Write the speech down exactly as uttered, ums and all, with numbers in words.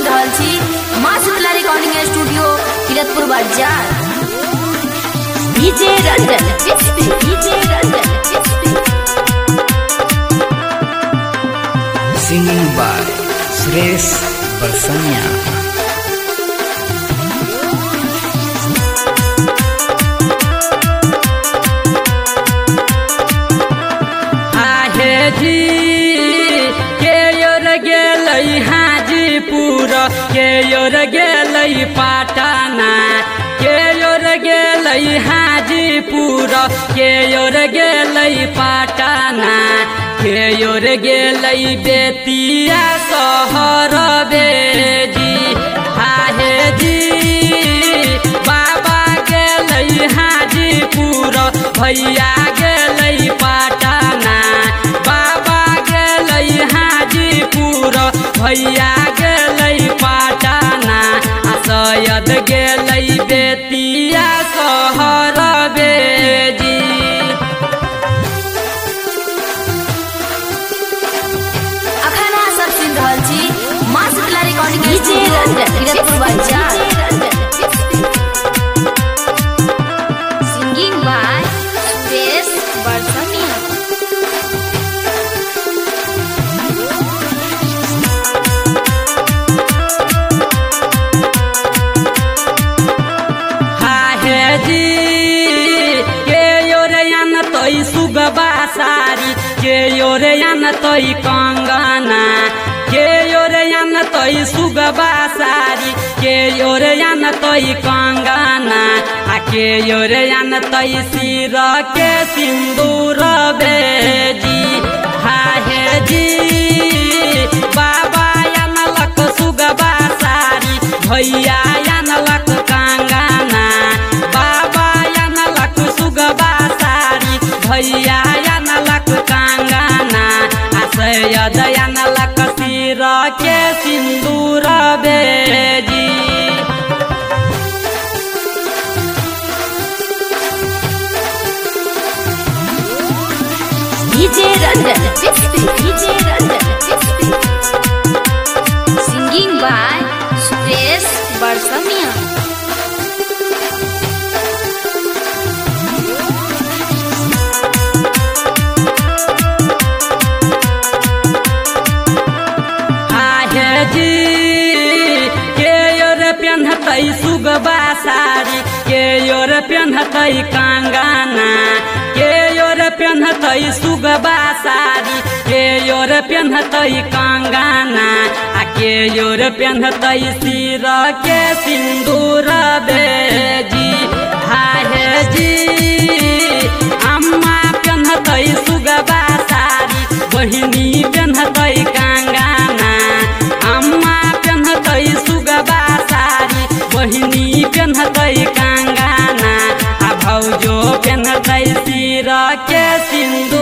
सुन रहल छी माँ शीतला रिकॉर्डिंग स्टूडियो किरतपुर बाजार। DJ Ranjan Chishti DJ Ranjan Chishti singing by Suresh Barsaniya. जी के योर गेलई हाजीपुर के योर गेलई पाटना के योर गेलई हाजीपुर के योर गेलई पाटना के योर गेलई बेतिया शहर बेजी। हाहे जी बाबा गेलई हाजीपुर भैया गेलई पाटना भैया गेलई पाटना आ सैयद गेलई बेतिया शहर बेजी। अखन अहाँ सब सुन रहल छी माँ शीतला रिकॉर्डिंग स्टूडियो किरतपुर बाजार। Singing by Suresh Barsaniya. सुगबा सारी के योरयान तोई कंगना के योरयान तोई सुगबा सारी के योरयान तोई कंगना आ के योरयान तोई सिर के सिंदूर बेजी। हाहे जी बाबा यान लक सुगबा सारी भैया यान लक कंगना बाबा यान लक सुगबा भैया यान लक कंगना आ सैयद यान लक सिर के सिंदूर बेजी। DJ Ranjan Chishti DJ Ranjan Chishti singing by Suresh Barsaniya. जी के योर पेन्हतई सुगबा सारी के योर पेन्हतई कंगना के योर पेन्हतई सुगबा सारी के योर पेन्हतई कंगना आ के योर पेन्हतई सिर के सिंदूर बेजी। हाहे जी अम्मा पेन्हतई सुगबा सारी बहिनी पेन्हतई कंगना अम्मा पेन्हतई सुगबा सारी बहिनी पेन्हतई कंगना आ भौजो पेन्हतई सिर के सिंदूर